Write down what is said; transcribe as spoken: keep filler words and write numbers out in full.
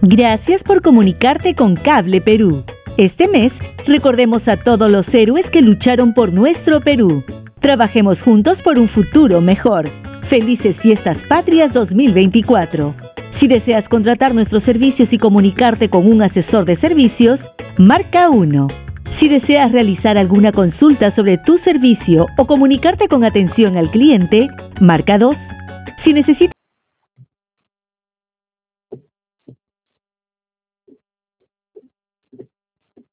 Gracias por comunicarte con Cable Perú. Este mes, recordemos a todos los héroes que lucharon por nuestro Perú. Trabajemos juntos por un futuro mejor. Felices Fiestas Patrias dos mil veinticuatro. Si deseas contratar nuestros servicios y comunicarte con un asesor de servicios, marca uno. Si deseas realizar alguna consulta sobre tu servicio o comunicarte con atención al cliente, marca dos. Si necesitas